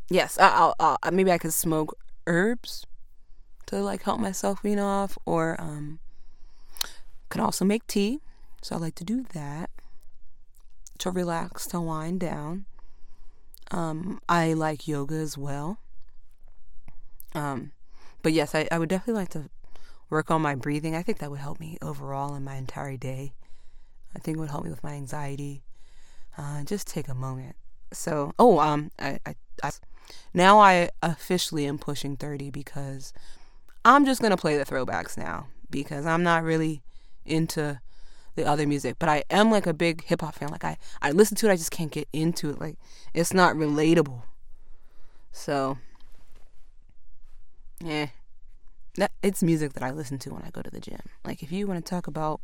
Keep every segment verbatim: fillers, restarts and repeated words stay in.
yes, I, I'll, I'll maybe I could smoke herbs to like help myself wean off, or um, can also make tea. So I like to do that to relax, to wind down. Um, I like yoga as well. Um, but yes, I, I would definitely like to work on my breathing. I think that would help me overall in my entire day. I think it would help me with my anxiety. Uh, just take a moment. So, oh, um, I, I, I, now I officially am pushing thirty because I'm just gonna play the throwbacks now because I'm not really into the other music, but I am like a big hip hop fan. Like I, I listen to it, I just can't get into it. Like it's not relatable. So, yeah, that it's music that I listen to when I go to the gym. Like if you want to talk about,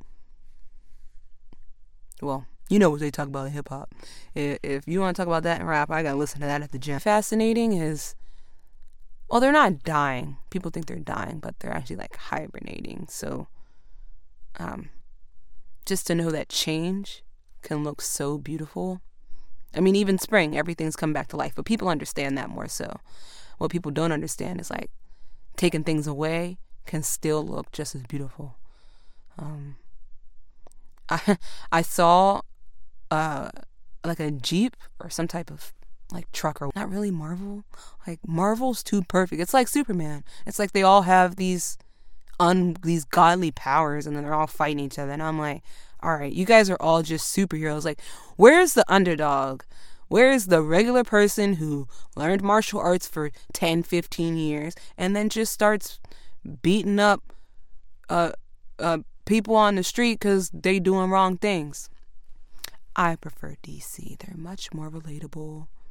well, you know what they talk about in hip hop. If, if you want to talk about that in rap, I gotta listen to that at the gym. Fascinating is, well, they're not dying. People think they're dying, but they're actually like hibernating. So, um, just to know that change can look so beautiful. I mean, even spring, everything's come back to life, but people understand that more so. What people don't understand is like taking things away can still look just as beautiful. Um, I I saw uh like a Jeep or some type of like truck, or not really Marvel. Like Marvel's too perfect. It's like Superman. It's like they all have these un these godly powers, and then they're all fighting each other. And I'm like, all right, you guys are all just superheroes. Like, where's the underdog? Where's the regular person who learned martial arts for ten, fifteen years and then just starts beating up uh uh people on the street because they doing wrong things? I prefer D C. They're much more relatable.